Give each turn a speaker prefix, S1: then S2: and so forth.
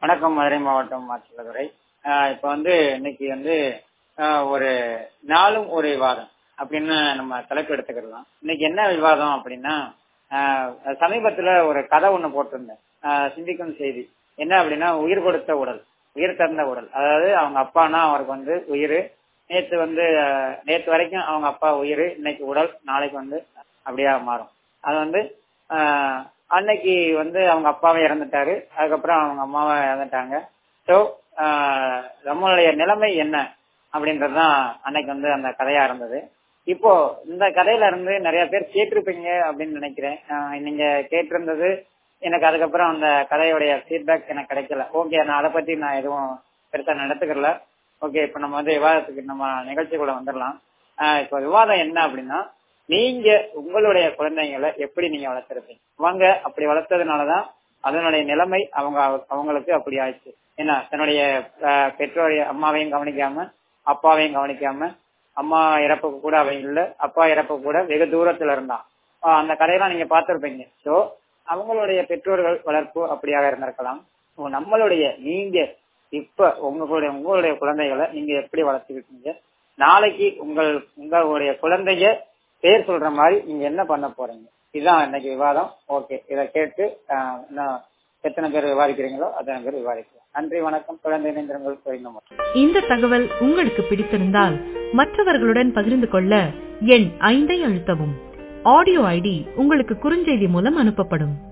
S1: வணக்கம். மதுரை மாவட்டம் மாற்றலதுறை. இப்ப இன்னைக்கு ஒரு நாளும் ஒரு விவாதம் அப்படின்னு நம்ம தலைப்பு எடுத்துக்கலாம். இன்னைக்கு என்ன விவாதம் அப்படின்னா, சமீபத்துல ஒரு கதை ஒண்ணு போட்டிருந்தேன். சிந்திக்கும் செய்தி என்ன அப்படின்னா, உயிர் கொடுத்த உடல், உயிர் தந்த உடல். அதாவது அவங்க அப்பானா அவருக்கு உயிர், நேத்து வரைக்கும் அவங்க அப்பா உயிர், இன்னைக்கு உடல், நாளைக்கு அப்படியா மாறும். அது அன்னைக்கு அவங்க அப்பாவை இறந்துட்டாரு, அதுக்கப்புறம் அவங்க அம்மாவை இறந்துட்டாங்க. ஸோ நம்மளுடைய நிலைமை என்ன அப்படின்றதுதான் அன்னைக்கு அந்த கதையா இருந்தது. இப்போ இந்த கதையில இருந்து நிறைய பேர் கேட்டிருப்பீங்க அப்படின்னு நினைக்கிறேன். நீங்க கேட்டிருந்தது எனக்கு அதுக்கப்புறம் அந்த கதையுடைய ஃபீட்பேக் எனக்கு கிடைக்கல. ஓகே, நான் அதை பத்தி நான் எதுவும் பெருசா நடத்துக்கல. ஓகே, இப்ப நம்ம விவாதத்துக்கு நம்ம நிகழ்ச்சிக்குள்ள வந்துடலாம். இப்போ விவாதம் என்ன அப்படின்னா, நீங்க உங்களுடைய குழந்தைங்களை எப்படி நீங்க வளர்த்திருப்பீங்க? அவங்க அப்படி வளர்த்ததுனாலதான் அதனுடைய நிலைமை அவங்களுக்கு அப்படி ஆயிடுச்சு. ஏன்னா தன்னுடைய பெற்றோரைய அம்மாவையும் கவனிக்காம, அப்பாவையும் கவனிக்காம, அம்மா இறப்புக்கு கூட அவன் இல்ல, அப்பா இறப்புக்கு கூட வெகு தூரத்துல இருந்தான். அந்த கதையெல்லாம் நீங்க பார்த்திருப்பீங்க. சோ அவங்களுடைய பெற்றோர்கள் வளர்ப்பு அப்படியாக இருந்திருக்கலாம். நம்மளுடைய நீங்க இப்ப உங்களுடைய குழந்தைகளை நீங்க எப்படி வளர்த்துக்கிட்டீங்க? நாளைக்கு உங்களுடைய குழந்தைய பேர் சொல்ற மாதிரி நீங்க என்ன பண்ண போறீங்க? இதுதான் இன்னைக்கு விவாதம். ஓகே, இதை கேட்டு எத்தனை பேர் விவாதிக்கிறீங்களோ அத்தனை பேர் விவாதிக்கலாம். நன்றி, வணக்கம். குழந்தை இணைந்திருங்கள்.
S2: இந்த தகவல் உங்களுக்கு பிடித்திருந்தால் மற்றவர்களுடன் பகிர்ந்து கொள்ள எண் 5 அழுத்தவும். ஆடியோ ஐடி உங்களுக்கு குறுஞ்செய்தி மூலம் அனுப்பப்படும்.